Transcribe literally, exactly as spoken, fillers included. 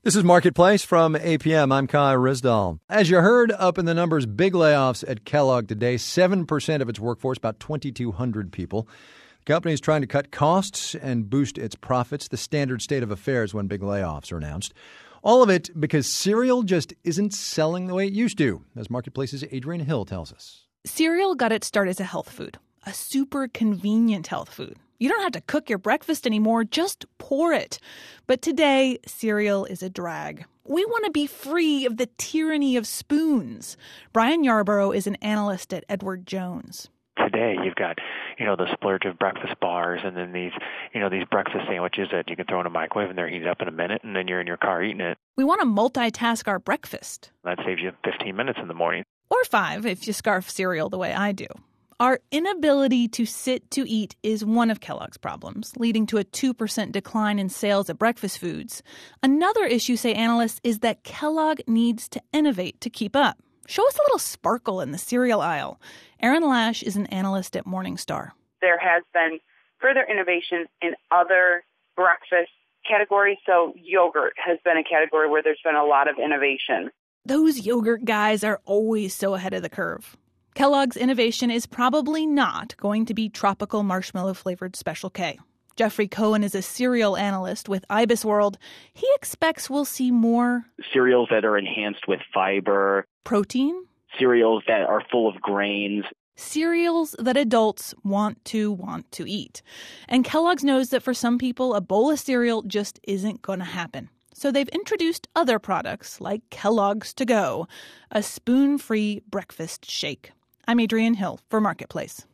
This is Marketplace from A P M. I'm Kai Risdall. As you heard, up in the numbers, big layoffs at Kellogg today. seven percent of its workforce, about twenty-two hundred people. The company is trying to cut costs and boost its profits, the standard state of affairs when big layoffs are announced. All of it because cereal just isn't selling the way it used to, as Marketplace's Adrienne Hill tells us. Cereal got its start as a health food, a super convenient health food. You don't have to cook your breakfast anymore, just pour it. But today, cereal is a drag. We want to be free of the tyranny of spoons. Brian Yarborough is an analyst at Edward Jones. Today, you've got, you know, the splurge of breakfast bars and then these, you know, these breakfast sandwiches that you can throw in a microwave and they're heated up in a minute and then you're in your car eating it. We want to multitask our breakfast. That saves you fifteen minutes in the morning. Or five if you scarf cereal the way I do. Our inability to sit to eat is one of Kellogg's problems, leading to a two percent decline in sales of breakfast foods. Another issue, say analysts, is that Kellogg needs to innovate to keep up. Show us a little sparkle in the cereal aisle. Erin Lash is an analyst at Morningstar. There has been further innovations in other breakfast categories. So yogurt has been a category where there's been a lot of innovation. Those yogurt guys are always so ahead of the curve. Kellogg's innovation is probably not going to be tropical marshmallow-flavored Special K. Jeffrey Cohen is a cereal analyst with Ibis World. He expects we'll see more cereals that are enhanced with fiber, protein, cereals that are full of grains, cereals that adults want to want to eat. And Kellogg's knows that for some people, a bowl of cereal just isn't going to happen. So they've introduced other products like Kellogg's To Go, a spoon-free breakfast shake. I'm Adrienne Hill for Marketplace.